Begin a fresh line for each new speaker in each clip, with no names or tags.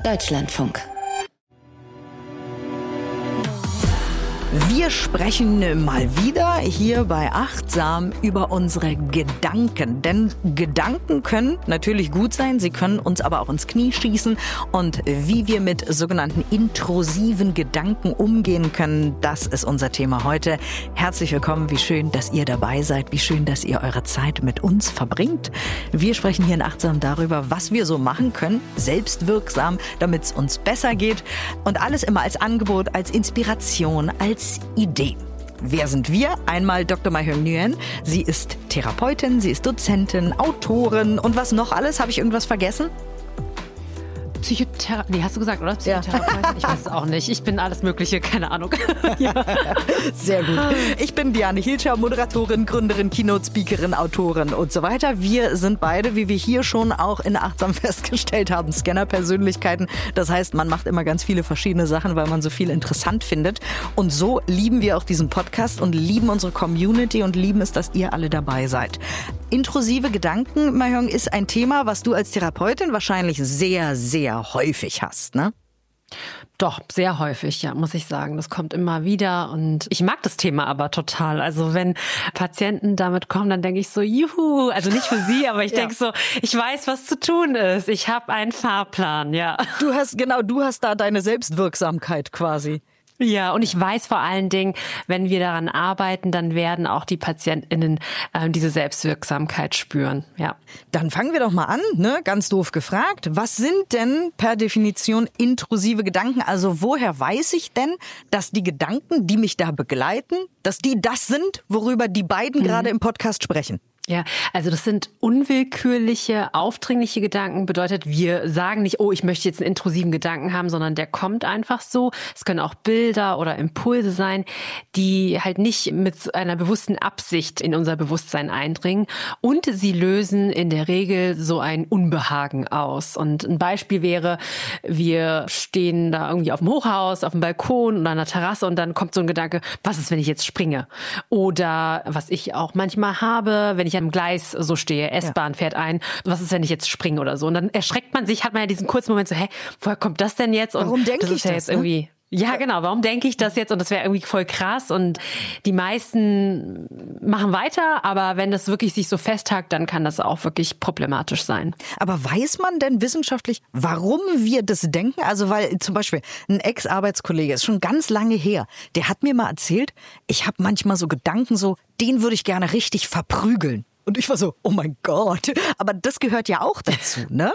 Deutschlandfunk.
Wir sprechen mal wieder hier bei Achtsam über unsere Gedanken. Denn Gedanken können natürlich gut sein, sie können uns aber auch ins Knie schießen. Und wie wir mit sogenannten intrusiven Gedanken umgehen können, das ist unser Thema heute. Herzlich willkommen, wie schön, dass ihr dabei seid, wie schön, dass ihr eure Zeit mit uns verbringt. Wir sprechen hier in Achtsam darüber, was wir so machen können, selbstwirksam, damit es uns besser geht. Und alles immer als Angebot, als Inspiration, als Idee. Wer sind wir? Einmal Dr. Ma-Hyung Nguyen. Sie ist Therapeutin, sie ist Dozentin, Autorin und was noch alles? Habe ich irgendwas vergessen?
Psychotherapie, hast du gesagt, oder? Psychotherapeutin? Ja. Ich weiß es auch nicht. Ich bin alles Mögliche, keine Ahnung.
Ja. Sehr gut. Ich bin Diane Hilscher, Moderatorin, Gründerin, Keynote-Speakerin, Autorin und so weiter. Wir sind beide, wie wir hier schon auch in Achtsam festgestellt haben, Scanner-Persönlichkeiten. Das heißt, man macht immer ganz viele verschiedene Sachen, weil man so viel interessant findet. Und so lieben wir auch diesen Podcast und lieben unsere Community und lieben es, dass ihr alle dabei seid. Intrusive Gedanken, Ma-Hyung, ist ein Thema, was du als Therapeutin wahrscheinlich sehr, sehr häufig hast, ne?
Doch, sehr häufig, ja, muss ich sagen. Das kommt immer wieder und ich mag das Thema aber total. Also wenn Patienten damit kommen, dann denke ich so, juhu, also nicht für sie, aber ich denke so, ich weiß, was zu tun ist. Ich habe einen Fahrplan, ja.
Du hast da deine Selbstwirksamkeit quasi.
Ja, und ich weiß vor allen Dingen, wenn wir daran arbeiten, dann werden auch die PatientInnen diese Selbstwirksamkeit spüren. Ja.
Dann fangen wir doch mal an, ne? Ganz doof gefragt. Was sind denn per Definition intrusive Gedanken? Also woher weiß ich denn, dass die Gedanken, die mich da begleiten, dass die das sind, worüber die beiden gerade im Podcast sprechen?
Ja, also das sind unwillkürliche, aufdringliche Gedanken. Bedeutet, wir sagen nicht, oh, ich möchte jetzt einen intrusiven Gedanken haben, sondern der kommt einfach so. Es können auch Bilder oder Impulse sein, die halt nicht mit einer bewussten Absicht in unser Bewusstsein eindringen. Und sie lösen in der Regel so ein Unbehagen aus. Und ein Beispiel wäre, wir stehen da irgendwie auf dem Hochhaus, auf dem Balkon oder an der Terrasse und dann kommt so ein Gedanke, was ist, wenn ich jetzt springe? Oder was ich auch manchmal habe, wenn ich am Gleis so stehe, S-Bahn fährt ein, was ist, wenn ich jetzt springe oder so? Und dann erschreckt man sich, hat man ja diesen kurzen Moment so, woher kommt das denn jetzt? Und
warum denke ich
das? Ja jetzt irgendwie, ja, genau, warum denke ich das jetzt? Und das wäre irgendwie voll krass. Und die meisten machen weiter, aber wenn das wirklich sich so festhakt, dann kann das auch wirklich problematisch sein.
Aber weiß man denn wissenschaftlich, warum wir das denken? Also weil zum Beispiel ein Ex-Arbeitskollege, ist schon ganz lange her, der hat mir mal erzählt, ich habe manchmal so Gedanken so, den würde ich gerne richtig verprügeln. Und ich war so, oh mein Gott, aber das gehört ja auch dazu, ne?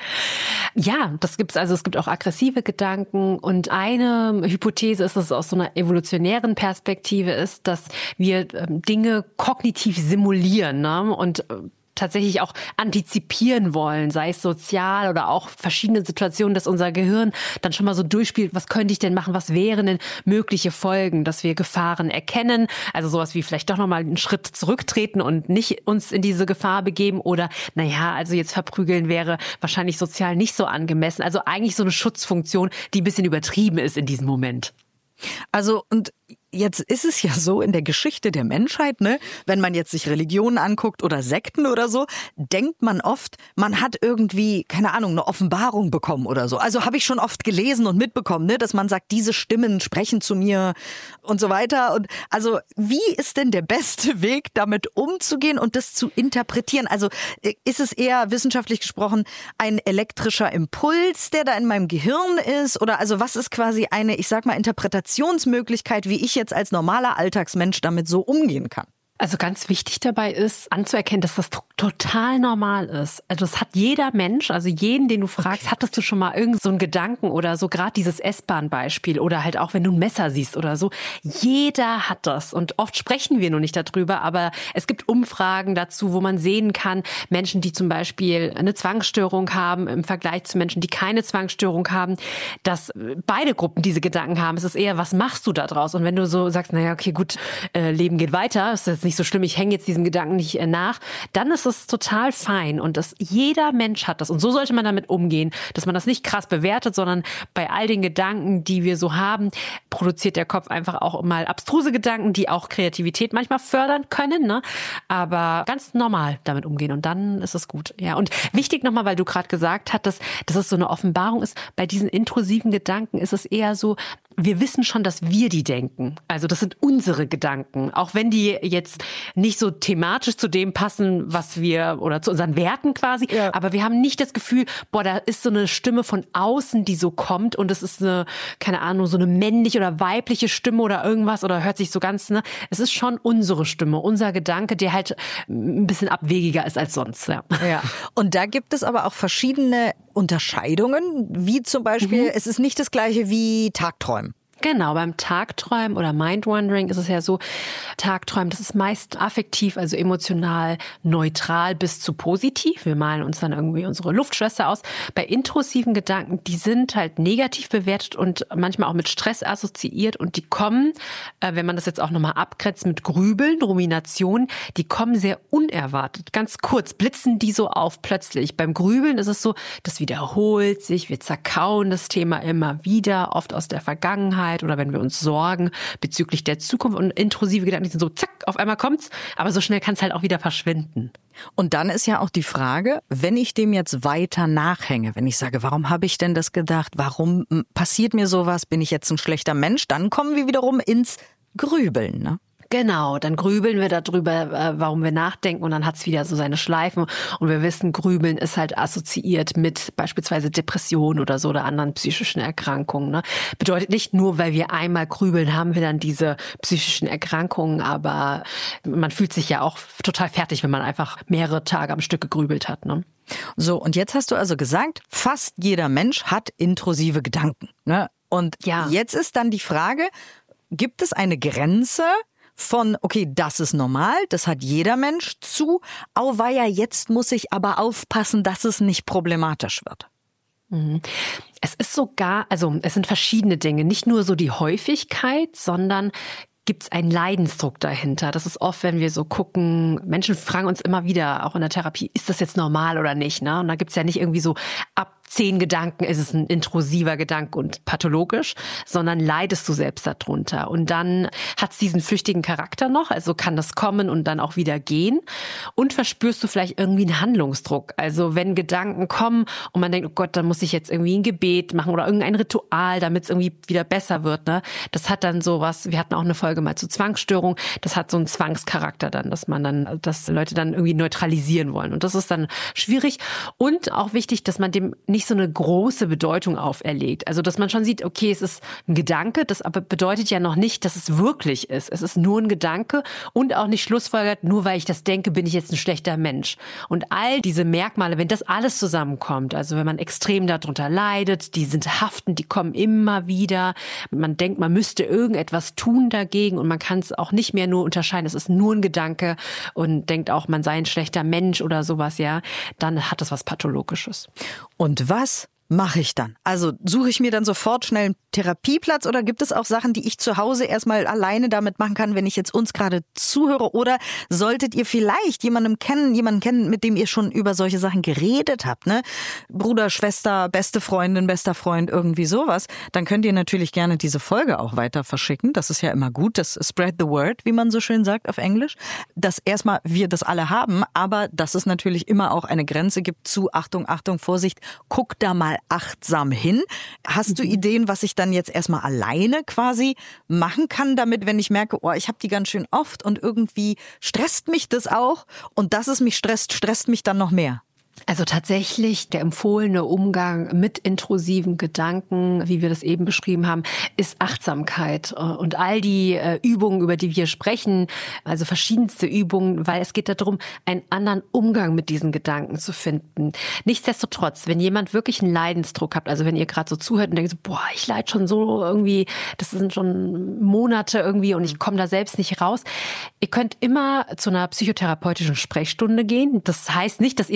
Ja, das gibt's. Also es gibt auch aggressive Gedanken und eine Hypothese ist, dass es aus so einer evolutionären Perspektive ist, dass wir Dinge kognitiv simulieren, ne? Und tatsächlich auch antizipieren wollen, sei es sozial oder auch verschiedene Situationen, dass unser Gehirn dann schon mal so durchspielt, was könnte ich denn machen, was wären denn mögliche Folgen, dass wir Gefahren erkennen, also sowas wie vielleicht doch nochmal einen Schritt zurücktreten und nicht uns in diese Gefahr begeben oder also jetzt verprügeln wäre wahrscheinlich sozial nicht so angemessen, also eigentlich so eine Schutzfunktion, die ein bisschen übertrieben ist in diesem Moment.
Also und jetzt ist es ja so in der Geschichte der Menschheit, ne, wenn man jetzt sich Religionen anguckt oder Sekten oder so, denkt man oft, man hat irgendwie, keine Ahnung, eine Offenbarung bekommen oder so. Also habe ich schon oft gelesen und mitbekommen, ne, dass man sagt, diese Stimmen sprechen zu mir und so weiter. Und also wie ist denn der beste Weg, damit umzugehen und das zu interpretieren? Also ist es eher wissenschaftlich gesprochen ein elektrischer Impuls, der da in meinem Gehirn ist? Oder also was ist quasi eine, ich sag mal, Interpretationsmöglichkeit, wie ich jetzt als normaler Alltagsmensch damit so umgehen kann?
Also ganz wichtig dabei ist, anzuerkennen, dass das total normal ist. Also das hat jeder Mensch, also jeden, den du fragst, hattest du schon mal irgend so einen Gedanken oder so, gerade dieses S-Bahn-Beispiel oder halt auch, wenn du ein Messer siehst oder so. Jeder hat das und oft sprechen wir nur nicht darüber, aber es gibt Umfragen dazu, wo man sehen kann, Menschen, die zum Beispiel eine Zwangsstörung haben im Vergleich zu Menschen, die keine Zwangsstörung haben, dass beide Gruppen diese Gedanken haben. Es ist eher, was machst du da draus? Und wenn du so sagst, naja, okay, gut, Leben geht weiter, ist jetzt jetzt nicht so schlimm, ich hänge jetzt diesem Gedanken nicht nach, dann ist es total fein und jeder Mensch hat das. Und so sollte man damit umgehen, dass man das nicht krass bewertet, sondern bei all den Gedanken, die wir so haben, produziert der Kopf einfach auch mal abstruse Gedanken, die auch Kreativität manchmal fördern können, ne? Aber ganz normal damit umgehen und dann ist es gut. Ja, und wichtig nochmal, weil du gerade gesagt hattest, dass es so eine Offenbarung ist, bei diesen intrusiven Gedanken ist es eher so, wir wissen schon, dass wir die denken. Also das sind unsere Gedanken. Auch wenn die jetzt nicht so thematisch zu dem passen, was wir, oder zu unseren Werten quasi. Ja. Aber wir haben nicht das Gefühl, boah, da ist so eine Stimme von außen, die so kommt und es ist eine, keine Ahnung, so eine männliche oder weibliche Stimme oder irgendwas oder hört sich so ganz, ne? Es ist schon unsere Stimme, unser Gedanke, der halt ein bisschen abwegiger ist als sonst. Ja.
Ja. Und da gibt es aber auch verschiedene Unterscheidungen, wie zum Beispiel, es ist nicht das gleiche wie Tagträumen.
Genau, beim Tagträumen oder Mindwandering ist es ja so, Tagträumen, das ist meist affektiv, also emotional neutral bis zu positiv. Wir malen uns dann irgendwie unsere Luftschwester aus. Bei intrusiven Gedanken, die sind halt negativ bewertet und manchmal auch mit Stress assoziiert und die kommen, wenn man das jetzt auch nochmal abgrenzt mit Grübeln, Rumination, die kommen sehr unerwartet. Ganz kurz blitzen die so auf plötzlich. Beim Grübeln ist es so, das wiederholt sich, wir zerkauen das Thema immer wieder, oft aus der Vergangenheit oder wenn wir uns sorgen bezüglich der Zukunft und intrusive Gedanken, die sind so zack, auf einmal kommt's, aber so schnell kann es halt auch wieder verschwinden.
Und dann ist ja auch die Frage, wenn ich dem jetzt weiter nachhänge, wenn ich sage, warum habe ich denn das gedacht, warum passiert mir sowas, bin ich jetzt ein schlechter Mensch, dann kommen wir wiederum ins Grübeln, ne?
Genau, dann grübeln wir darüber, warum wir nachdenken und dann hat's wieder so seine Schleifen und wir wissen, Grübeln ist halt assoziiert mit beispielsweise Depressionen oder so oder anderen psychischen Erkrankungen. Ne? Bedeutet nicht nur, weil wir einmal grübeln, haben wir dann diese psychischen Erkrankungen, aber man fühlt sich ja auch total fertig, wenn man einfach mehrere Tage am Stück gegrübelt hat. Ne?
So, und jetzt hast du also gesagt, fast jeder Mensch hat intrusive Gedanken. Ne? Und jetzt ist dann die Frage, gibt es eine Grenze von, okay, das ist normal, das hat jeder Mensch, zu, auweia, jetzt muss ich aber aufpassen, dass es nicht problematisch wird?
Es ist sogar, also es sind verschiedene Dinge, nicht nur so die Häufigkeit, sondern gibt es einen Leidensdruck dahinter. Das ist oft, wenn wir so gucken, Menschen fragen uns immer wieder, auch in der Therapie, ist das jetzt normal oder nicht? Ne? Und da gibt es ja nicht irgendwie so, ab 10 Gedanken ist es ein intrusiver Gedanke und pathologisch, sondern leidest du selbst darunter. Und dann hat es diesen flüchtigen Charakter noch, also kann das kommen und dann auch wieder gehen. Und verspürst du vielleicht irgendwie einen Handlungsdruck. Also wenn Gedanken kommen und man denkt, oh Gott, dann muss ich jetzt irgendwie ein Gebet machen oder irgendein Ritual, damit es irgendwie wieder besser wird. Ne? Das hat dann sowas, wir hatten auch eine Folge mal zu Zwangsstörung, das hat so einen Zwangscharakter dann, dass Leute dann irgendwie neutralisieren wollen. Und das ist dann schwierig. Und auch wichtig, dass man dem nicht so eine große Bedeutung auferlegt. Also, dass man schon sieht, okay, es ist ein Gedanke, das aber bedeutet ja noch nicht, dass es wirklich ist. Es ist nur ein Gedanke und auch nicht schlussfolgert, nur weil ich das denke, bin ich jetzt ein schlechter Mensch. Und all diese Merkmale, wenn das alles zusammenkommt, also wenn man extrem darunter leidet, die sind haftend, die kommen immer wieder, man denkt, man müsste irgendetwas tun dagegen und man kann es auch nicht mehr nur unterscheiden, es ist nur ein Gedanke und denkt auch, man sei ein schlechter Mensch oder sowas, ja, dann hat das was Pathologisches.
Und was mache ich dann? Also suche ich mir dann sofort schnell einen Therapieplatz oder gibt es auch Sachen, die ich zu Hause erstmal alleine damit machen kann, wenn ich jetzt uns gerade zuhöre? Oder solltet ihr vielleicht jemanden kennen, mit dem ihr schon über solche Sachen geredet habt, ne? Bruder, Schwester, beste Freundin, bester Freund, irgendwie sowas. Dann könnt ihr natürlich gerne diese Folge auch weiter verschicken. Das ist ja immer gut. Das spread the word, wie man so schön sagt auf Englisch. Dass erstmal wir das alle haben, aber dass es natürlich immer auch eine Grenze gibt zu Achtung, Achtung, Vorsicht, guck da mal achtsam hin. Hast du Ideen, was ich dann jetzt erstmal alleine quasi machen kann damit, wenn ich merke, oh, ich habe die ganz schön oft und irgendwie stresst mich das auch und dass es mich stresst mich dann noch mehr?
Also tatsächlich der empfohlene Umgang mit intrusiven Gedanken, wie wir das eben beschrieben haben, ist Achtsamkeit und all die Übungen, über die wir sprechen, also verschiedenste Übungen, weil es geht darum, einen anderen Umgang mit diesen Gedanken zu finden. Nichtsdestotrotz, wenn jemand wirklich einen Leidensdruck hat, also wenn ihr gerade so zuhört und denkt so, boah, ich leide schon so irgendwie, das sind schon Monate irgendwie und ich komme da selbst nicht raus. Ihr könnt immer zu einer psychotherapeutischen Sprechstunde gehen. Das heißt nicht, dass ihr direkt einen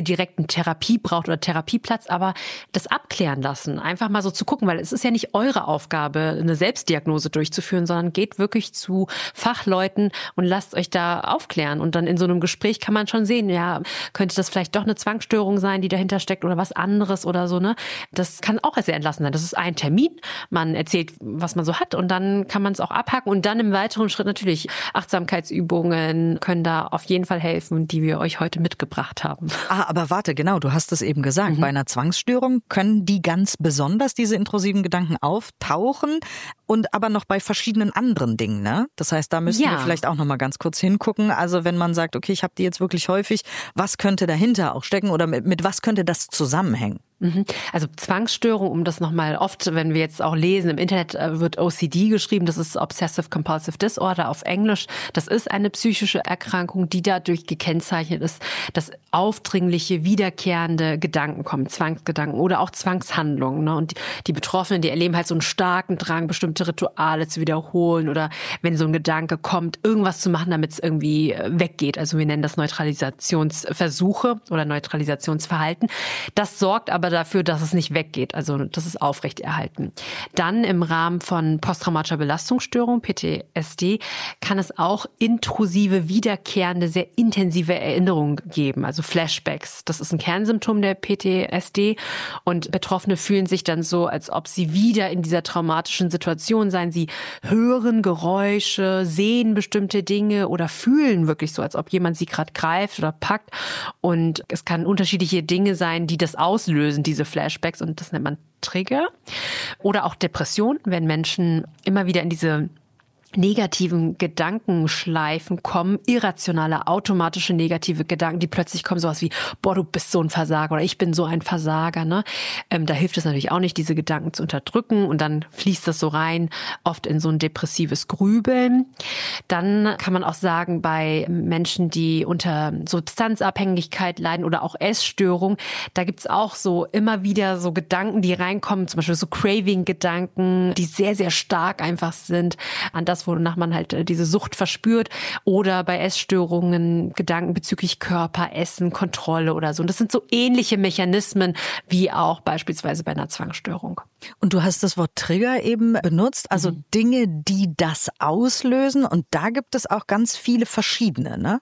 Therapie braucht oder Therapieplatz, aber das abklären lassen, einfach mal so zu gucken, weil es ist ja nicht eure Aufgabe, eine Selbstdiagnose durchzuführen, sondern geht wirklich zu Fachleuten und lasst euch da aufklären. Und dann in so einem Gespräch kann man schon sehen, ja, könnte das vielleicht doch eine Zwangsstörung sein, die dahinter steckt oder was anderes oder so, ne? Das kann auch sehr entlastend sein. Das ist ein Termin. Man erzählt, was man so hat und dann kann man es auch abhaken und dann im weiteren Schritt natürlich Achtsamkeitsübungen können da auf jeden Fall helfen, die wir euch heute mitgebracht haben.
Aber warte, genau, du hast es eben gesagt. Bei einer Zwangsstörung können die ganz besonders, diese intrusiven Gedanken, auftauchen und aber noch bei verschiedenen anderen Dingen, ne? Das heißt, da müssen wir vielleicht auch noch mal ganz kurz hingucken. Also wenn man sagt, okay, ich habe die jetzt wirklich häufig, was könnte dahinter auch stecken oder mit was könnte das zusammenhängen?
Also Zwangsstörung, um das nochmal oft, wenn wir jetzt auch lesen, im Internet wird OCD geschrieben, das ist Obsessive Compulsive Disorder auf Englisch. Das ist eine psychische Erkrankung, die dadurch gekennzeichnet ist, dass aufdringliche, wiederkehrende Gedanken kommen, Zwangsgedanken oder auch Zwangshandlungen. Ne? Und die Betroffenen, die erleben halt so einen starken Drang, bestimmte Rituale zu wiederholen oder wenn so ein Gedanke kommt, irgendwas zu machen, damit es irgendwie weggeht. Also wir nennen das Neutralisationsversuche oder Neutralisationsverhalten. Das sorgt aber dafür, dass es nicht weggeht, also das ist aufrechterhalten. Dann im Rahmen von posttraumatischer Belastungsstörung, PTSD, kann es auch intrusive, wiederkehrende, sehr intensive Erinnerungen geben, also Flashbacks. Das ist ein Kernsymptom der PTSD und Betroffene fühlen sich dann so, als ob sie wieder in dieser traumatischen Situation seien. Sie hören Geräusche, sehen bestimmte Dinge oder fühlen wirklich so, als ob jemand sie gerade greift oder packt und es kann unterschiedliche Dinge sein, die das auslösen, diese Flashbacks und das nennt man Trigger. Oder auch Depression, wenn Menschen immer wieder in diese negativen Gedankenschleifen kommen, irrationale, automatische negative Gedanken, die plötzlich kommen, sowas wie, boah, du bist so ein Versager oder ich bin so ein Versager. Ne? Da hilft es natürlich auch nicht, diese Gedanken zu unterdrücken und dann fließt das so rein, oft in so ein depressives Grübeln. Dann kann man auch sagen, bei Menschen, die unter Substanzabhängigkeit leiden oder auch Essstörung, da gibt's auch so immer wieder so Gedanken, die reinkommen, zum Beispiel so Craving-Gedanken, die sehr, sehr stark einfach sind, an das, wonach man halt diese Sucht verspürt oder bei Essstörungen Gedanken bezüglich Körper, Essen, Kontrolle oder so. Und das sind so ähnliche Mechanismen wie auch beispielsweise bei einer Zwangsstörung.
Und du hast das Wort Trigger eben benutzt, also Dinge, die das auslösen und da gibt es auch ganz viele verschiedene, ne?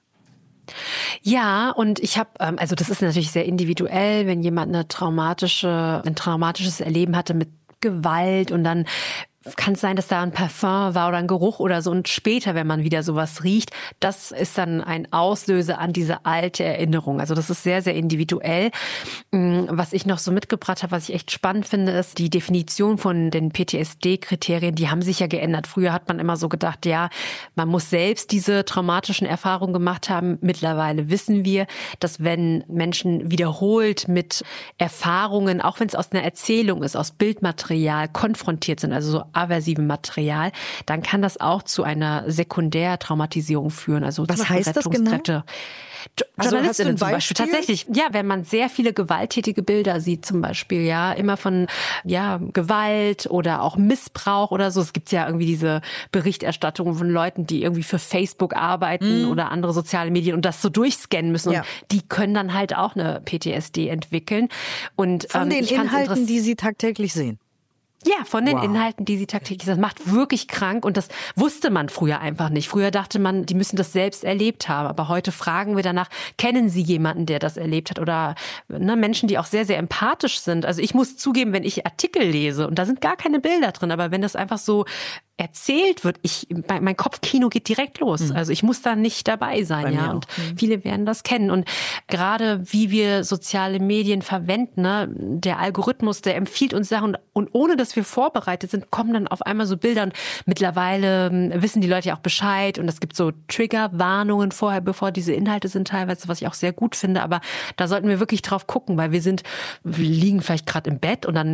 Ja, und ich habe, also das ist natürlich sehr individuell, wenn jemand ein traumatisches Erleben hatte mit Gewalt und dann kann es sein, dass da ein Parfum war oder ein Geruch oder so und später, wenn man wieder sowas riecht, das ist dann ein Auslöser an diese alte Erinnerung. Also das ist sehr, sehr individuell. Was ich noch so mitgebracht habe, was ich echt spannend finde, ist die Definition von den PTSD-Kriterien, die haben sich ja geändert. Früher hat man immer so gedacht, ja, man muss selbst diese traumatischen Erfahrungen gemacht haben. Mittlerweile wissen wir, dass wenn Menschen wiederholt mit Erfahrungen, auch wenn es aus einer Erzählung ist, aus Bildmaterial konfrontiert sind, also so aversivem Material, dann kann das auch zu einer Sekundärtraumatisierung führen. Also
was heißt das genau?
Journalistinnen zum Beispiel. Tatsächlich, ja, wenn man sehr viele gewalttätige Bilder sieht zum Beispiel, ja, immer von, ja, Gewalt oder auch Missbrauch oder so. Es gibt ja irgendwie diese Berichterstattung von Leuten, die irgendwie für Facebook arbeiten oder andere soziale Medien und das so durchscannen müssen. Ja. Und die können dann halt auch eine PTSD entwickeln. Und
von den Inhalten, die sie tagtäglich sehen.
Ja, von den Inhalten, die sie tagtäglich, das macht wirklich krank und das wusste man früher einfach nicht. Früher dachte man, die müssen das selbst erlebt haben, aber heute fragen wir danach, kennen Sie jemanden, der das erlebt hat oder Menschen, die auch sehr, sehr empathisch sind. Also ich muss zugeben, wenn ich Artikel lese und da sind gar keine Bilder drin, aber wenn das einfach so erzählt wird, mein Kopfkino geht direkt los. Also ich muss da nicht dabei sein, ja. Und viele werden das kennen. Und gerade wie wir soziale Medien verwenden, ne, der Algorithmus, der empfiehlt uns Sachen und ohne dass wir vorbereitet sind, kommen dann auf einmal so Bilder und mittlerweile wissen die Leute ja auch Bescheid und es gibt so Triggerwarnungen vorher, bevor diese Inhalte sind teilweise, was ich auch sehr gut finde. Aber da sollten wir wirklich drauf gucken, weil wir liegen vielleicht gerade im Bett und dann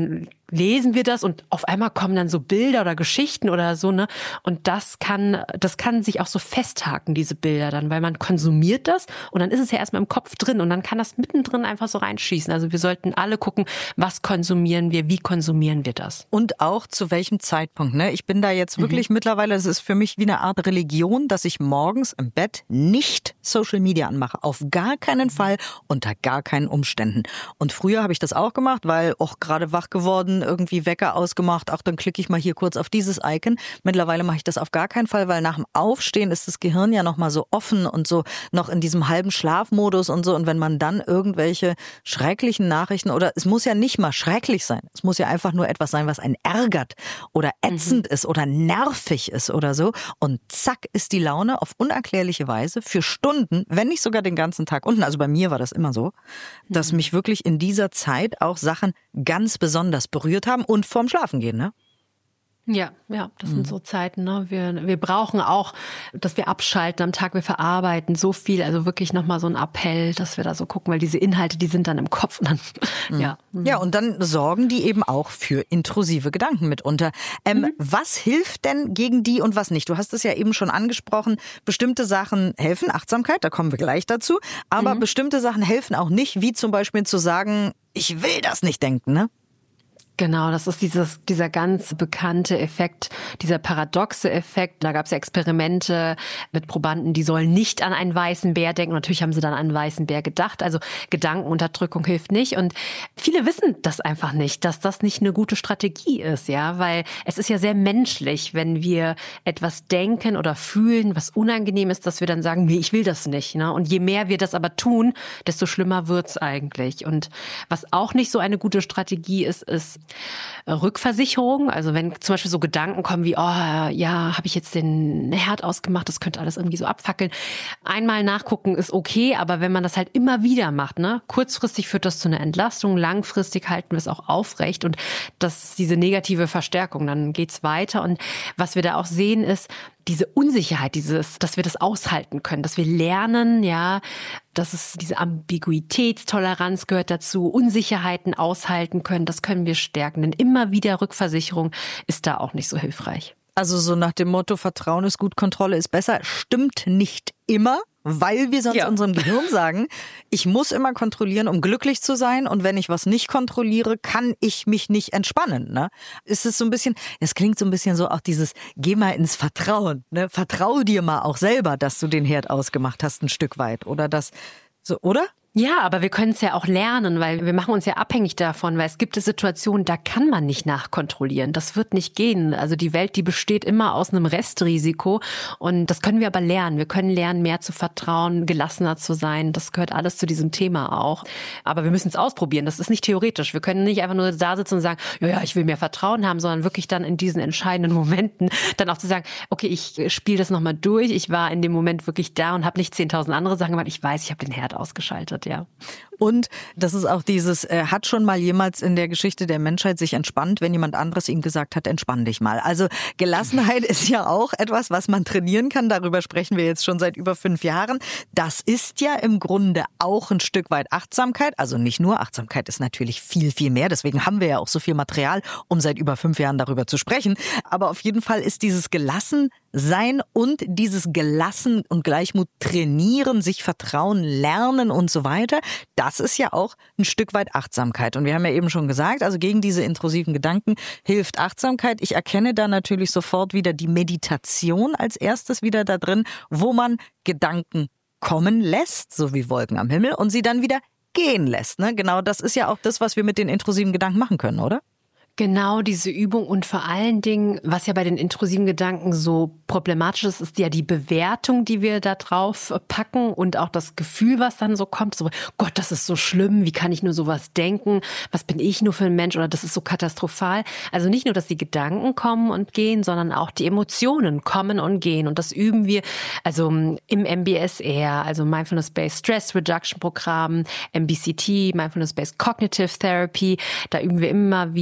lesen wir das und auf einmal kommen dann so Bilder oder Geschichten oder so, ne? Und das kann sich auch so festhaken, diese Bilder dann, weil man konsumiert das und dann ist es ja erstmal im Kopf drin und dann kann das mittendrin einfach so reinschießen. Also wir sollten alle gucken, was konsumieren wir, wie konsumieren wir das.
Und auch zu welchem Zeitpunkt, ne? Ich bin da jetzt wirklich mittlerweile, das ist für mich wie eine Art Religion, dass ich morgens im Bett nicht Social Media anmache. Auf gar keinen Fall, unter gar keinen Umständen. Und früher habe ich das auch gemacht, weil auch gerade wach geworden, irgendwie Wecker ausgemacht, ach, dann klicke ich mal hier kurz auf dieses Icon. Mittlerweile mache ich das auf gar keinen Fall, weil nach dem Aufstehen ist das Gehirn ja noch mal so offen und so noch in diesem halben Schlafmodus und so. Und wenn man dann irgendwelche schrecklichen Nachrichten oder es muss ja nicht mal schrecklich sein, es muss ja einfach nur etwas sein, was einen ärgert oder ätzend ist oder nervig ist oder so. Und zack ist die Laune auf unerklärliche Weise für Stunden, wenn nicht sogar den ganzen Tag unten. Also bei mir war das immer so, dass mich wirklich in dieser Zeit auch Sachen ganz besonders berührt haben und vorm Schlafengehen, ne?
Ja, das sind so Zeiten, ne? Wir brauchen auch, dass wir abschalten am Tag, wir verarbeiten so viel, also wirklich nochmal so ein Appell, dass wir da so gucken, weil diese Inhalte, die sind dann im Kopf und dann, ja.
Ja, und dann sorgen die eben auch für intrusive Gedanken mitunter. Was hilft denn gegen die und was nicht? Du hast es ja eben schon angesprochen, bestimmte Sachen helfen, Achtsamkeit, da kommen wir gleich dazu, aber bestimmte Sachen helfen auch nicht, wie zum Beispiel zu sagen, ich will das nicht denken, ne?
Genau, das ist dieser ganz bekannte Effekt, dieser paradoxe Effekt. Da gab es ja Experimente mit Probanden, die sollen nicht an einen weißen Bär denken. Natürlich haben sie dann an einen weißen Bär gedacht. Also Gedankenunterdrückung hilft nicht. Und viele wissen das einfach nicht, dass das nicht eine gute Strategie ist, ja, weil es ist ja sehr menschlich, wenn wir etwas denken oder fühlen, was unangenehm ist, dass wir dann sagen, nee, ich will das nicht, ne? Und je mehr wir das aber tun, desto schlimmer wird's eigentlich. Und was auch nicht so eine gute Strategie ist Rückversicherung. Also wenn zum Beispiel so Gedanken kommen wie, oh ja, habe ich jetzt den Herd ausgemacht, das könnte alles irgendwie so abfackeln. Einmal nachgucken ist okay, aber wenn man das halt immer wieder macht, ne, kurzfristig führt das zu einer Entlastung, langfristig halten wir es auch aufrecht und das diese negative Verstärkung, dann geht's weiter. Und was wir da auch sehen ist, diese Unsicherheit, dass wir das aushalten können, dass wir lernen, ja, dass es diese Ambiguitätstoleranz gehört dazu, Unsicherheiten aushalten können, das können wir stärken. Denn immer wieder Rückversicherung ist da auch nicht so hilfreich.
Also so nach dem Motto, Vertrauen ist gut, Kontrolle ist besser, stimmt nicht immer, weil wir sonst unserem Gehirn sagen, ich muss immer kontrollieren, um glücklich zu sein und wenn ich was nicht kontrolliere, kann ich mich nicht entspannen. Ne? Es ist so ein bisschen, es klingt so ein bisschen so auch dieses, geh mal ins Vertrauen, ne? Vertrau dir mal auch selber, dass du den Herd ausgemacht hast ein Stück weit oder das, so, oder?
Ja, aber wir können es ja auch lernen, weil wir machen uns ja abhängig davon, weil es gibt Situationen, da kann man nicht nachkontrollieren. Das wird nicht gehen. Also die Welt, die besteht immer aus einem Restrisiko und das können wir aber lernen. Wir können lernen, mehr zu vertrauen, gelassener zu sein. Das gehört alles zu diesem Thema auch. Aber wir müssen es ausprobieren. Das ist nicht theoretisch. Wir können nicht einfach nur da sitzen und sagen, ja, ich will mehr Vertrauen haben, sondern wirklich dann in diesen entscheidenden Momenten dann auch zu sagen, okay, ich spiele das nochmal durch. Ich war in dem Moment wirklich da und habe nicht 10.000 andere Sachen gemacht. Ich weiß, ich habe den Herd ausgeschaltet. Ja.
Und das ist auch dieses, hat schon mal jemals in der Geschichte der Menschheit sich entspannt, wenn jemand anderes ihm gesagt hat, entspann dich mal. Also Gelassenheit ist ja auch etwas, was man trainieren kann. Darüber sprechen wir jetzt schon seit über 5 Jahren. Das ist ja im Grunde auch ein Stück weit Achtsamkeit. Also nicht nur, Achtsamkeit ist natürlich viel, viel mehr. Deswegen haben wir ja auch so viel Material, um seit über 5 Jahren darüber zu sprechen. Aber auf jeden Fall ist dieses Gelassensein und dieses Gelassen und Gleichmut trainieren, sich vertrauen, lernen und so weiter. Das ist ja auch ein Stück weit Achtsamkeit. Und wir haben ja eben schon gesagt, also gegen diese intrusiven Gedanken hilft Achtsamkeit. Ich erkenne da natürlich sofort wieder die Meditation als erstes wieder da drin, wo man Gedanken kommen lässt, so wie Wolken am Himmel, und sie dann wieder gehen lässt. Ne? Genau, das ist ja auch das, was wir mit den intrusiven Gedanken machen können, oder?
Genau, diese Übung und vor allen Dingen, was ja bei den intrusiven Gedanken so problematisch ist, ist ja die Bewertung, die wir da drauf packen und auch das Gefühl, was dann so kommt, so Gott, das ist so schlimm, wie kann ich nur sowas denken, was bin ich nur für ein Mensch oder das ist so katastrophal. Also nicht nur, dass die Gedanken kommen und gehen, sondern auch die Emotionen kommen und gehen und das üben wir also im MBSR, also Mindfulness-Based Stress Reduction Programm, MBCT, Mindfulness-Based Cognitive Therapy, da üben wir immer wieder diese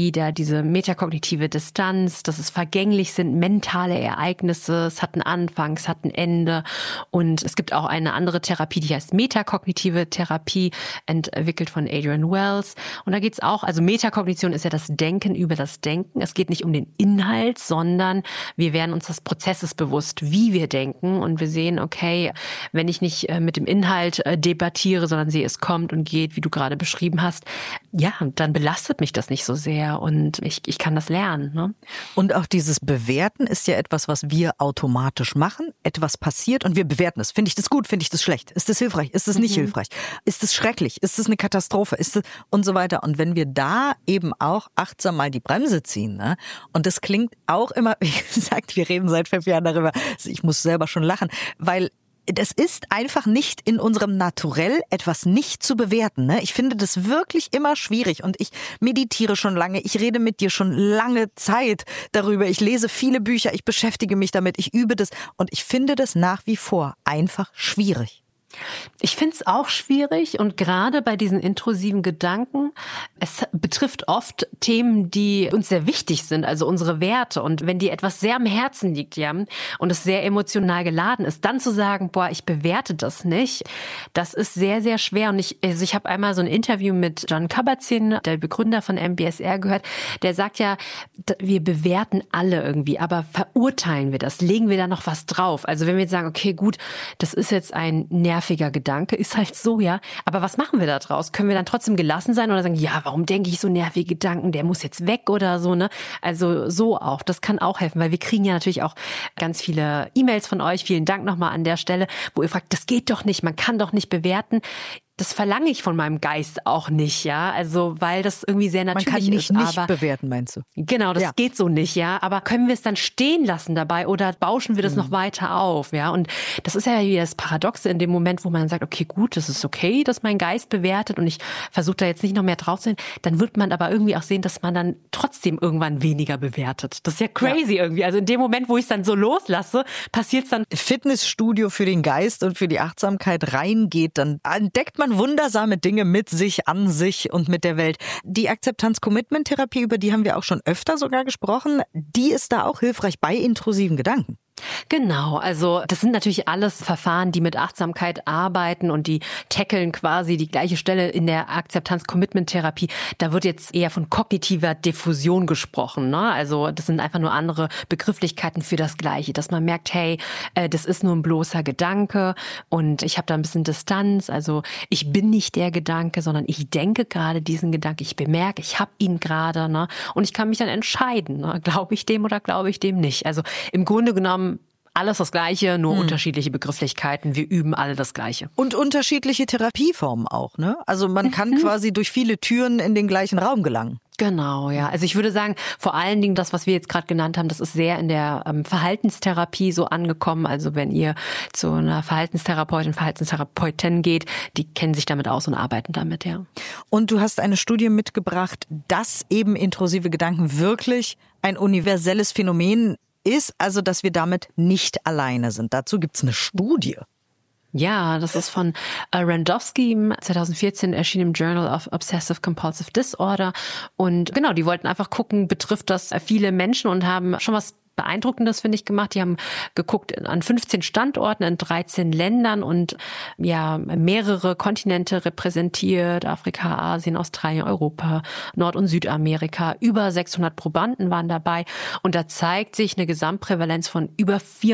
diese metakognitive Distanz, dass es vergänglich sind, mentale Ereignisse, es hat einen Anfang, es hat ein Ende. Und es gibt auch eine andere Therapie, die heißt metakognitive Therapie, entwickelt von Adrian Wells. Und da geht's auch, also Metakognition ist ja das Denken über das Denken. Es geht nicht um den Inhalt, sondern wir werden uns des Prozesses bewusst, wie wir denken. Und wir sehen, okay, wenn ich nicht mit dem Inhalt debattiere, sondern sehe, es kommt und geht, wie du gerade beschrieben hast, ja, dann belastet mich das nicht so sehr und ich kann das lernen. Ne?
Und auch dieses Bewerten ist ja etwas, was wir automatisch machen. Etwas passiert und wir bewerten es. Finde ich das gut? Finde ich das schlecht? Ist das hilfreich? Ist das nicht hilfreich? Ist das schrecklich? Ist das eine Katastrophe? Ist das und so weiter. Und wenn wir da eben auch achtsam mal die Bremse ziehen, ne? Und das klingt auch immer, wie gesagt, wir reden seit 5 Jahren darüber. Ich muss selber schon lachen, weil das ist einfach nicht in unserem Naturell, etwas nicht zu bewerten. Ne? Ich finde das wirklich immer schwierig und ich meditiere schon lange, ich rede mit dir schon lange Zeit darüber, ich lese viele Bücher, ich beschäftige mich damit, ich übe das und ich finde das nach wie vor einfach schwierig.
Ich finde es auch schwierig und gerade bei diesen intrusiven Gedanken, es betrifft oft Themen, die uns sehr wichtig sind, also unsere Werte. Und wenn dir etwas sehr am Herzen liegt, ja, und es sehr emotional geladen ist, dann zu sagen, boah, ich bewerte das nicht, das ist sehr, sehr schwer. Und ich habe einmal so ein Interview mit Jon Kabat-Zinn, der Begründer von MBSR, gehört, der sagt ja, wir bewerten alle irgendwie, aber verurteilen wir das? Legen wir da noch was drauf? Also wenn wir jetzt sagen, okay, gut, das ist jetzt ein nerviger Gedanke, ist halt so, ja. Aber was machen wir da draus? Können wir dann trotzdem gelassen sein oder sagen, ja, warum denke ich so nervige Gedanken? Der muss jetzt weg oder so, ne? Also so auch. Das kann auch helfen, weil wir kriegen ja natürlich auch ganz viele E-Mails von euch. Vielen Dank nochmal an der Stelle, wo ihr fragt, das geht doch nicht, man kann doch nicht bewerten. Das verlange ich von meinem Geist auch nicht, ja. Also, weil das irgendwie sehr natürlich ist.
Man kann nicht bewerten, meinst du?
Genau, das geht so nicht, ja. Aber können wir es dann stehen lassen dabei oder bauschen wir das noch weiter auf, ja? Und das ist ja wieder das Paradoxe in dem Moment, wo man sagt, okay, gut, das ist okay, dass mein Geist bewertet und ich versuche da jetzt nicht noch mehr drauf zu sein. Dann wird man aber irgendwie auch sehen, dass man dann trotzdem irgendwann weniger bewertet. Das ist ja crazy irgendwie. Also in dem Moment, wo ich es dann so loslasse, passiert es dann.
Fitnessstudio für den Geist und für die Achtsamkeit reingeht, dann entdeckt man wundersame Dinge mit sich, an sich und mit der Welt. Die Akzeptanz-Commitment-Therapie, über die haben wir auch schon öfter sogar gesprochen, die ist da auch hilfreich bei intrusiven Gedanken.
Genau, also das sind natürlich alles Verfahren, die mit Achtsamkeit arbeiten und die tackeln quasi die gleiche Stelle in der Akzeptanz-Commitment-Therapie. Da wird jetzt eher von kognitiver Diffusion gesprochen, ne? Also das sind einfach nur andere Begrifflichkeiten für das Gleiche, dass man merkt, hey, das ist nur ein bloßer Gedanke und ich habe da ein bisschen Distanz. Also ich bin nicht der Gedanke, sondern ich denke gerade diesen Gedanken. Ich bemerke, ich habe ihn gerade, ne? Und ich kann mich dann entscheiden, ne? Glaube ich dem oder glaube ich dem nicht? Also im Grunde genommen alles das Gleiche, nur unterschiedliche Begrifflichkeiten. Wir üben alle das Gleiche.
Und unterschiedliche Therapieformen auch, ne? Also man kann quasi durch viele Türen in den gleichen Raum gelangen.
Genau, ja. Also ich würde sagen, vor allen Dingen das, was wir jetzt gerade genannt haben, das ist sehr in der Verhaltenstherapie so angekommen. Also wenn ihr zu einer Verhaltenstherapeutin, Verhaltenstherapeutin geht, die kennen sich damit aus und arbeiten damit, ja.
Und du hast eine Studie mitgebracht, dass eben intrusive Gedanken wirklich ein universelles Phänomen ist, also dass wir damit nicht alleine sind. Dazu gibt's eine Studie.
Ja, das ist von Randowski, 2014 erschien im Journal of Obsessive Compulsive Disorder. Und genau, die wollten einfach gucken, betrifft das viele Menschen und haben schon was Beeindruckendes, finde ich, gemacht. Die haben geguckt an 15 Standorten in 13 Ländern und ja mehrere Kontinente repräsentiert. Afrika, Asien, Australien, Europa, Nord- und Südamerika. Über 600 Probanden waren dabei. Und da zeigt sich eine Gesamtprävalenz von über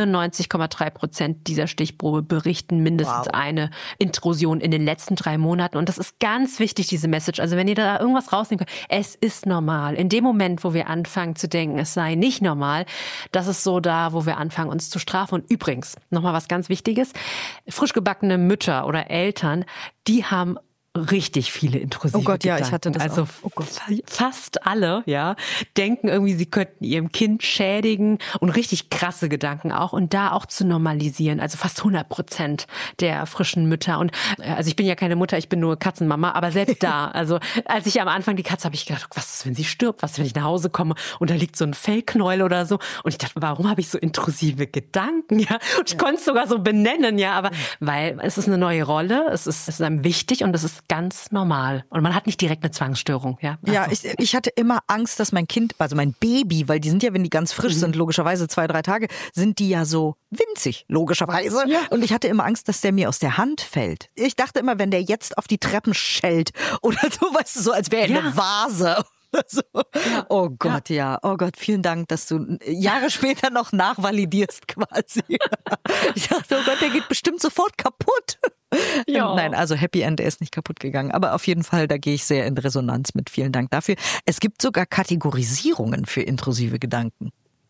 94,3% dieser Stichprobe berichten mindestens eine Intrusion in den letzten 3 Monaten. Und das ist ganz wichtig, diese Message. Also wenn ihr da irgendwas rausnehmen könnt, es ist normal. In dem Moment, wo wir anfangen zu denken, es sei nicht normal, das ist so da, wo wir anfangen, uns zu strafen. Und übrigens, nochmal was ganz Wichtiges, frisch gebackene Mütter oder Eltern, die haben richtig viele intrusive Gedanken.
Oh Gott, ja, ich hatte das
also
auch. Oh Gott.
Fast alle, ja, denken irgendwie, sie könnten ihrem Kind schädigen und richtig krasse Gedanken auch und da auch zu normalisieren. Also fast 100% der frischen Mütter und also ich bin ja keine Mutter, ich bin nur Katzenmama, aber selbst da, also als ich am Anfang die Katze habe ich gedacht, was ist, wenn sie stirbt? Was ist, wenn ich nach Hause komme und da liegt so ein Fellknäuel oder so? Und ich dachte, warum habe ich so intrusive Gedanken? Ja, und ich konnte es sogar so benennen, ja, aber weil es ist eine neue Rolle, es ist einem wichtig und es ist ist ganz normal. Und man hat nicht direkt eine Zwangsstörung. Ja,
ja, ich hatte immer Angst, dass mein Kind, also mein Baby, weil die sind ja, wenn die ganz frisch sind, logischerweise 2-3 Tage, sind die ja so winzig, logischerweise. Ja. Und ich hatte immer Angst, dass der mir aus der Hand fällt. Ich dachte immer, wenn der jetzt auf die Treppen schellt oder so, weißt du, so als wäre er eine Vase. So. Ja. Oh Gott, ja. Oh Gott, vielen Dank, dass du Jahre später noch nachvalidierst quasi. Ich dachte, oh Gott, der geht bestimmt sofort kaputt. Ja. Nein, also Happy End, der ist nicht kaputt gegangen. Aber auf jeden Fall, da gehe ich sehr in Resonanz mit. Vielen Dank dafür. Es gibt sogar Kategorisierungen für intrusive Gedanken.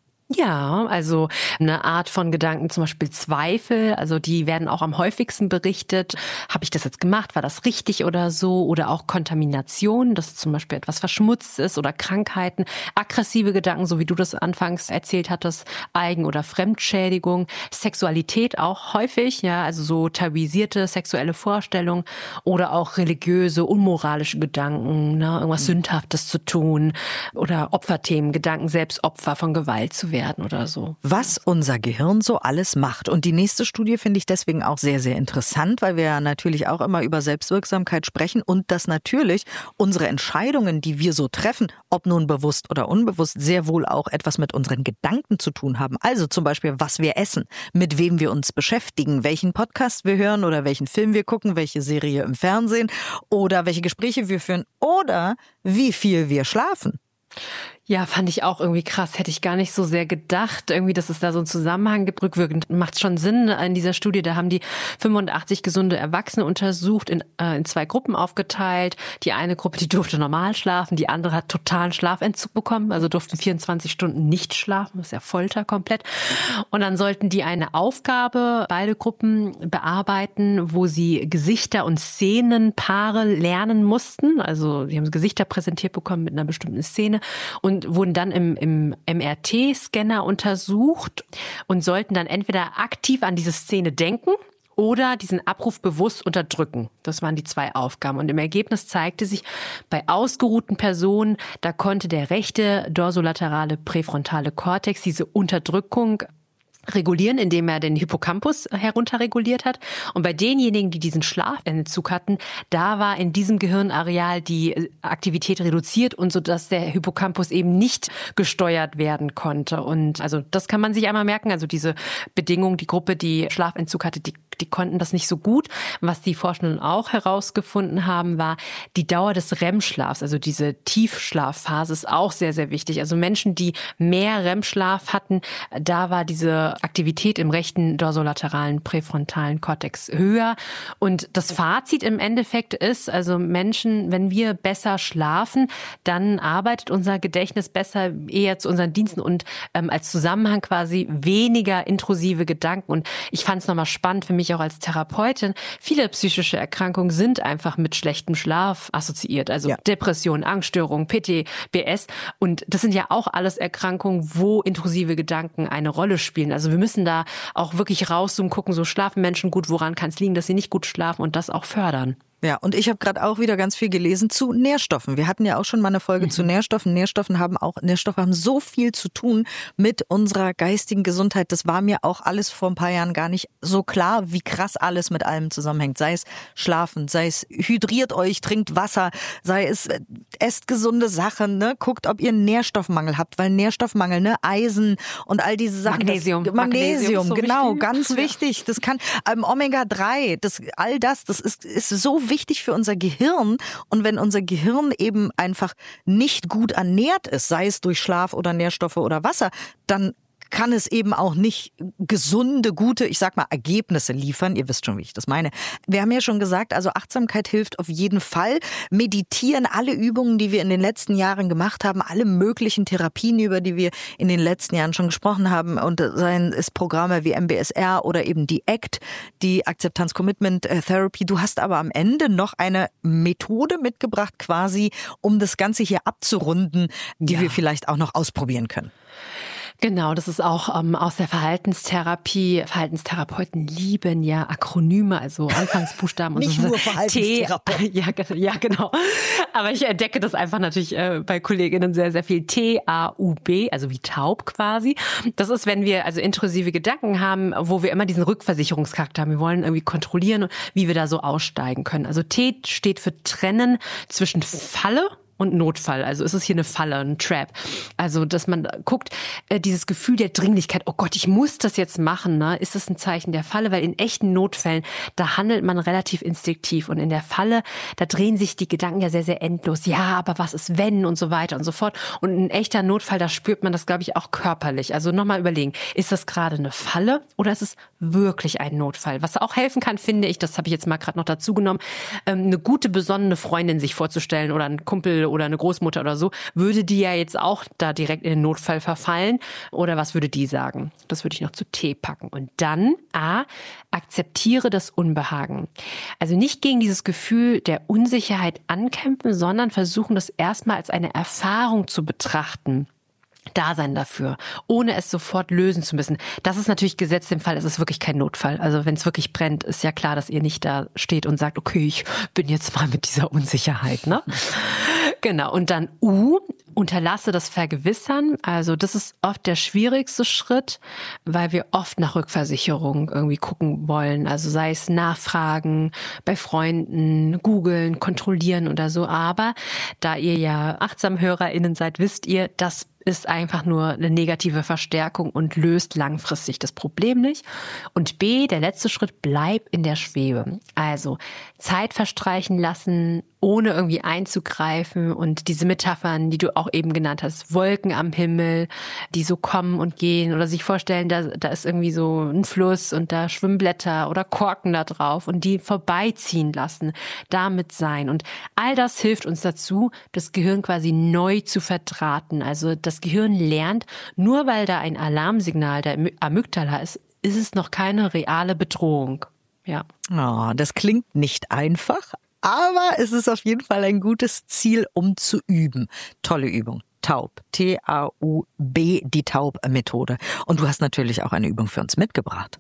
Ja, also eine Art von Gedanken, zum Beispiel Zweifel, also die werden auch am häufigsten berichtet. Habe ich das jetzt gemacht? War das richtig oder so? Oder auch Kontamination, dass zum Beispiel etwas verschmutzt ist oder Krankheiten. Aggressive Gedanken, so wie du das anfangs erzählt hattest, Eigen- oder Fremdschädigung. Sexualität auch häufig, ja, also so tabuisierte sexuelle Vorstellungen oder auch religiöse, unmoralische Gedanken, ne, irgendwas Sündhaftes zu tun oder Opferthemen, Gedanken, selbst Opfer von Gewalt zu werden oder so.
Was unser Gehirn so alles macht. Und die nächste Studie finde ich deswegen auch sehr, sehr interessant, weil wir ja natürlich auch immer über Selbstwirksamkeit sprechen und dass natürlich unsere Entscheidungen, die wir so treffen, ob nun bewusst oder unbewusst, sehr wohl auch etwas mit unseren Gedanken zu tun haben. Also zum Beispiel, was wir essen, mit wem wir uns beschäftigen, welchen Podcast wir hören oder welchen Film wir gucken, welche Serie im Fernsehen oder welche Gespräche wir führen oder wie viel wir schlafen.
Ja, fand ich auch irgendwie krass. Hätte ich gar nicht so sehr gedacht, irgendwie, dass es da so einen Zusammenhang gibt. Rückwirkend macht es schon Sinn in dieser Studie. Da haben die 85 gesunde Erwachsene untersucht, in 2 Gruppen aufgeteilt. Die eine Gruppe, die durfte normal schlafen, die andere hat totalen Schlafentzug bekommen, also durften 24 Stunden nicht schlafen. Das ist ja Folter komplett. Und dann sollten die eine Aufgabe, beide Gruppen, bearbeiten, wo sie Gesichter und Szenenpaare lernen mussten. Also die haben Gesichter präsentiert bekommen mit einer bestimmten Szene und wurden dann im MRT-Scanner untersucht und sollten dann entweder aktiv an diese Szene denken oder diesen Abruf bewusst unterdrücken. Das waren die 2 Aufgaben. Und im Ergebnis zeigte sich, bei ausgeruhten Personen, da konnte der rechte dorsolaterale präfrontale Kortex diese Unterdrückung regulieren, indem er den Hippocampus herunterreguliert hat. Und bei denjenigen, die diesen Schlafentzug hatten, da war in diesem Gehirnareal die Aktivität reduziert und so, dass der Hippocampus eben nicht gesteuert werden konnte. Und also das kann man sich einmal merken. Also diese Bedingung, die Gruppe, die Schlafentzug hatte, die konnten das nicht so gut. Was die Forschenden auch herausgefunden haben, war die Dauer des REM-Schlafs, also diese Tiefschlafphase ist auch sehr, sehr wichtig. Also Menschen, die mehr REM-Schlaf hatten, da war diese Aktivität im rechten dorsolateralen präfrontalen Kortex höher. Und das Fazit im Endeffekt ist, also Menschen, wenn wir besser schlafen, dann arbeitet unser Gedächtnis besser, eher zu unseren Diensten und als Zusammenhang quasi weniger intrusive Gedanken. Und ich fand es nochmal spannend für mich auch als Therapeutin. Viele psychische Erkrankungen sind einfach mit schlechtem Schlaf assoziiert. Also Depression, Angststörung, PTBS. Und das sind ja auch alles Erkrankungen, wo intrusive Gedanken eine Rolle spielen. Also wir müssen da auch wirklich rauszoomen, gucken, so schlafen Menschen gut, woran kann es liegen, dass sie nicht gut schlafen und das auch fördern.
Ja, und ich habe gerade auch wieder ganz viel gelesen zu Nährstoffen. Wir hatten ja auch schon mal eine Folge zu Nährstoffen. Nährstoffe haben so viel zu tun mit unserer geistigen Gesundheit. Das war mir auch alles vor ein paar Jahren gar nicht so klar, wie krass alles mit allem zusammenhängt. Sei es Schlafen, sei es hydriert euch, trinkt Wasser, sei es esst gesunde Sachen, ne? Guckt, ob ihr einen Nährstoffmangel habt, weil Nährstoffmangel, ne, Eisen und all diese Sachen. Magnesium, so genau, wichtig. Ganz wichtig. Das kann Omega-3, all das ist so wichtig für unser Gehirn. Und wenn unser Gehirn eben einfach nicht gut ernährt ist, sei es durch Schlaf oder Nährstoffe oder Wasser, dann kann es eben auch nicht gesunde, gute, ich sag mal, Ergebnisse liefern. Ihr wisst schon, wie ich das meine. Wir haben ja schon gesagt, also Achtsamkeit hilft auf jeden Fall. Meditieren, alle Übungen, die wir in den letzten Jahren gemacht haben, alle möglichen Therapien, über die wir in den letzten Jahren schon gesprochen haben, und seien es Programme wie MBSR oder eben die ACT, die Acceptance Commitment Therapy. Du hast aber am Ende noch eine Methode mitgebracht, quasi, um das Ganze hier abzurunden, die wir vielleicht auch noch ausprobieren können.
Genau, das ist auch aus der Verhaltenstherapie. Verhaltenstherapeuten lieben ja Akronyme, also Anfangsbuchstaben.
Nicht
und
nur Verhaltenstherapeuten.
Ja, genau. Aber ich entdecke das einfach natürlich bei Kolleginnen sehr, sehr viel. TAUB, also wie taub quasi. Das ist, wenn wir also intrusive Gedanken haben, wo wir immer diesen Rückversicherungscharakter haben. Wir wollen irgendwie kontrollieren, wie wir da so aussteigen können. Also T steht für Trennen zwischen Falle und Notfall. Also ist es hier eine Falle, ein Trap. Also, dass man guckt, dieses Gefühl der Dringlichkeit, oh Gott, ich muss das jetzt machen, ne? Ist das ein Zeichen der Falle? Weil in echten Notfällen, da handelt man relativ instinktiv. Und in der Falle, da drehen sich die Gedanken ja sehr, sehr endlos. Ja, aber was ist wenn und so weiter und so fort. Und ein echter Notfall, da spürt man das, glaube ich, auch körperlich. Also nochmal überlegen, ist das gerade eine Falle oder ist es wirklich ein Notfall? Was auch helfen kann, finde ich, das habe ich jetzt mal gerade noch dazu genommen, eine gute, besonnene Freundin sich vorzustellen oder ein Kumpel oder eine Großmutter oder so, würde die ja jetzt auch da direkt in den Notfall verfallen? Oder was würde die sagen? Das würde ich noch zu T packen. Und dann A, akzeptiere das Unbehagen. Also nicht gegen dieses Gefühl der Unsicherheit ankämpfen, sondern versuchen, das erstmal als eine Erfahrung zu betrachten. Da sein dafür, ohne es sofort lösen zu müssen. Das ist natürlich gesetzt im Fall, es ist wirklich kein Notfall. Also wenn es wirklich brennt, ist ja klar, dass ihr nicht da steht und sagt, okay, ich bin jetzt mal mit dieser Unsicherheit, ne? Genau. Und dann U, unterlasse das Vergewissern. Also das ist oft der schwierigste Schritt, weil wir oft nach Rückversicherung irgendwie gucken wollen. Also sei es nachfragen, bei Freunden, googeln, kontrollieren oder so. Aber da ihr ja achtsam HörerInnen seid, wisst ihr, das ist einfach nur eine negative Verstärkung und löst langfristig das Problem nicht. Und B, der letzte Schritt, bleib in der Schwebe. Also Zeit verstreichen lassen, ohne irgendwie einzugreifen und diese Metaphern, die du auch eben genannt hast, Wolken am Himmel, die so kommen und gehen oder sich vorstellen, da ist irgendwie so ein Fluss und da schwimmen Blätter oder Korken da drauf und die vorbeiziehen lassen, damit sein. Und all das hilft uns dazu, das Gehirn quasi neu zu verdrahten. Also das Gehirn lernt, nur weil da ein Alarmsignal der Amygdala ist, ist es noch keine reale Bedrohung. Ja.
Oh, das klingt nicht einfach, aber es ist auf jeden Fall ein gutes Ziel, um zu üben. Tolle Übung. Taub. T-A-U-B, die Taub-Methode. Und du hast natürlich auch eine Übung für uns mitgebracht.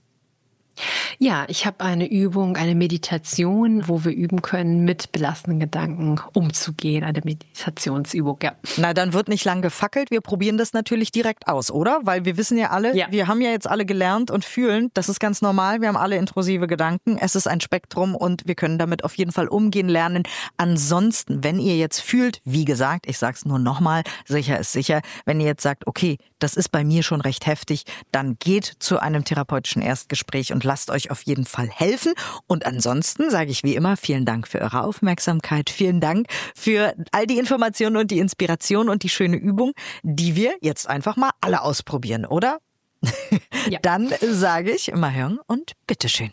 Ja, ich habe eine Übung, eine Meditation, wo wir üben können, mit belastenden Gedanken umzugehen. Eine Meditationsübung, ja.
Na, dann wird nicht lang gefackelt. Wir probieren das natürlich direkt aus, oder? Weil wir wissen ja alle, wir haben ja jetzt alle gelernt und fühlen, das ist ganz normal. Wir haben alle intrusive Gedanken. Es ist ein Spektrum und wir können damit auf jeden Fall umgehen lernen. Ansonsten, wenn ihr jetzt fühlt, wie gesagt, ich sag's nur nochmal, sicher ist sicher, wenn ihr jetzt sagt, okay, das ist bei mir schon recht heftig, dann geht zu einem therapeutischen Erstgespräch und lasst euch auf jeden Fall helfen. Und ansonsten sage ich wie immer, vielen Dank für eure Aufmerksamkeit. Vielen Dank für all die Informationen und die Inspiration und die schöne Übung, die wir jetzt einfach mal alle ausprobieren, oder? Ja. Dann sage ich immer hören und bitteschön.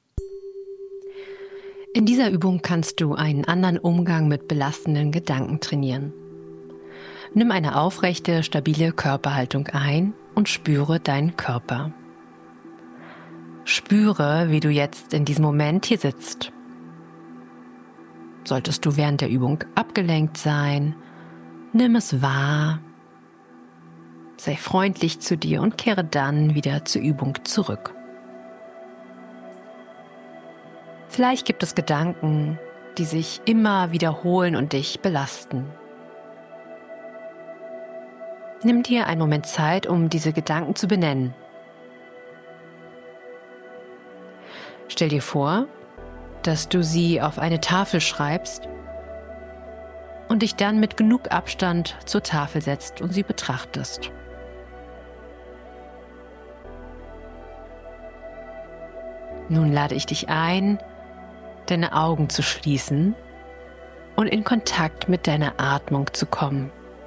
In dieser Übung kannst du einen anderen Umgang mit belastenden Gedanken trainieren. Nimm eine aufrechte, stabile Körperhaltung ein und spüre deinen Körper. Spüre, wie du jetzt in diesem Moment hier sitzt. Solltest du während der Übung abgelenkt sein, nimm es wahr, sei freundlich zu dir und kehre dann wieder zur Übung zurück. Vielleicht gibt es Gedanken, die sich immer wiederholen und dich belasten. Nimm dir einen Moment Zeit, um diese Gedanken zu benennen. Stell dir vor, dass du sie auf eine Tafel schreibst und dich dann mit genug Abstand zur Tafel setzt und sie betrachtest. Nun lade ich dich ein, deine Augen zu schließen und in Kontakt mit deiner Atmung zu kommen.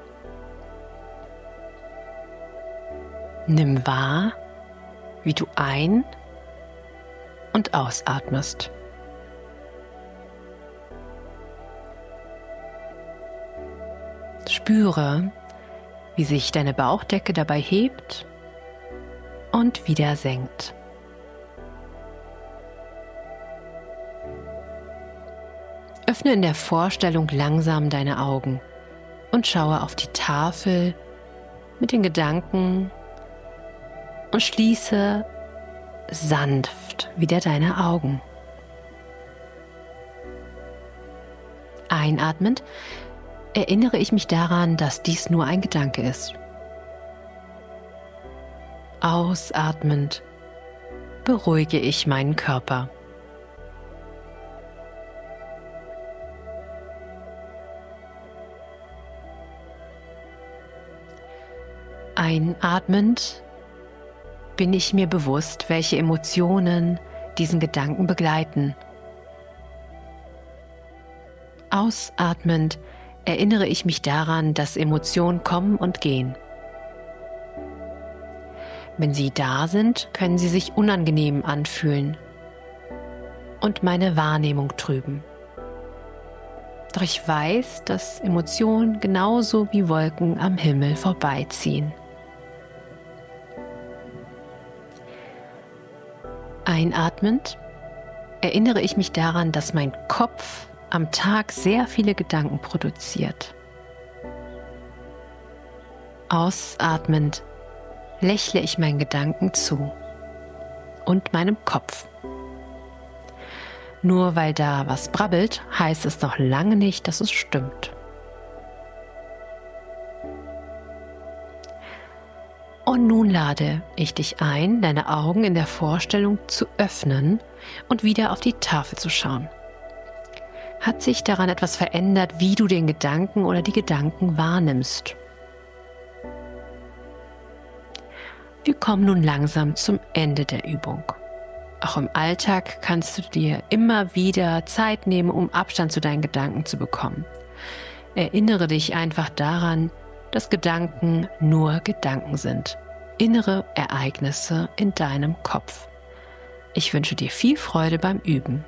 Nimm wahr, wie du ein- und ausatmest. Spüre, wie sich deine Bauchdecke dabei hebt und wieder senkt. Öffne in der Vorstellung langsam deine Augen und schaue auf die Tafel mit den Gedanken, und schließe sanft wieder deine Augen. Einatmend erinnere ich mich daran, dass dies nur ein Gedanke ist. Ausatmend beruhige ich meinen Körper. Einatmend bin ich mir bewusst, welche Emotionen diesen Gedanken begleiten. Ausatmend erinnere ich mich daran, dass Emotionen kommen und gehen. Wenn sie da sind, können sie sich unangenehm anfühlen und meine Wahrnehmung trüben. Doch ich weiß, dass Emotionen genauso wie Wolken am Himmel vorbeiziehen. Einatmend erinnere ich mich daran, dass mein Kopf am Tag sehr viele Gedanken produziert. Ausatmend lächle ich meinen Gedanken zu und meinem Kopf. Nur weil da was brabbelt, heißt es noch lange nicht, dass es stimmt. Und nun lade ich dich ein, deine Augen in der Vorstellung zu öffnen und wieder auf die Tafel zu schauen. Hat sich daran etwas verändert, wie du den Gedanken oder die Gedanken wahrnimmst? Wir kommen nun langsam zum Ende der Übung. Auch im Alltag kannst du dir immer wieder Zeit nehmen, um Abstand zu deinen Gedanken zu bekommen. Erinnere dich einfach daran, dass Gedanken nur Gedanken sind. Innere Ereignisse in deinem Kopf. Ich wünsche dir viel Freude beim Üben.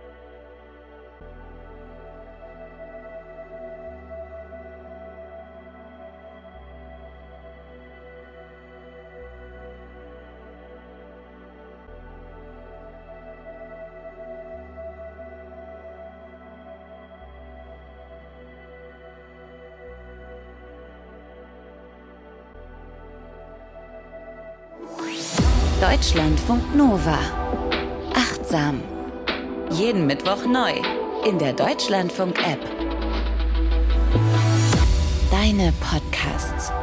Deutschlandfunk Nova. Achtsam. Jeden Mittwoch neu in der Deutschlandfunk-App. Deine Podcasts.